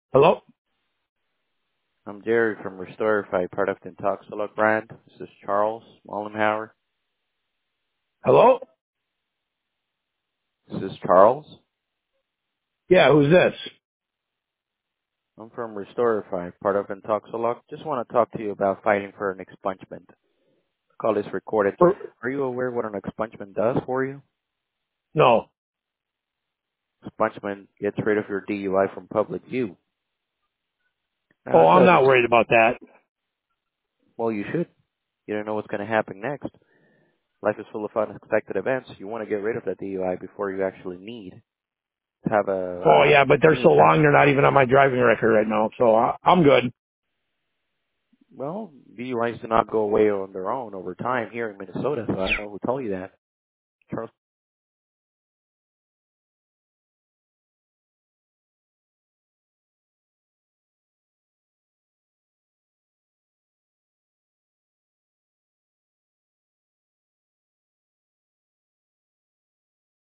Hello? I'm Jerry from Restorify, part of the Intoxilog brand. This is Charles Mollenhauer. Hello? This is Charles. Yeah, who's this? I'm from Restorify, part of Intoxilog. Just want to talk to you about filing for an expungement. Call is recorded. Are you aware what an expungement does for you? No. Expungement gets rid of your DUI from public view. Now Oh, it I'm does not it. worried about that. Well, you should. You don't know what's going to happen next. Life is full of unexpected events. You want to get rid of that DUI before you actually need to have Oh, a yeah, but they're new so check. long they're not even on my driving record right now, so I'm good. Well, DUIs do not go away on their own over time here in Minnesota, so I don't know who told you that. Charles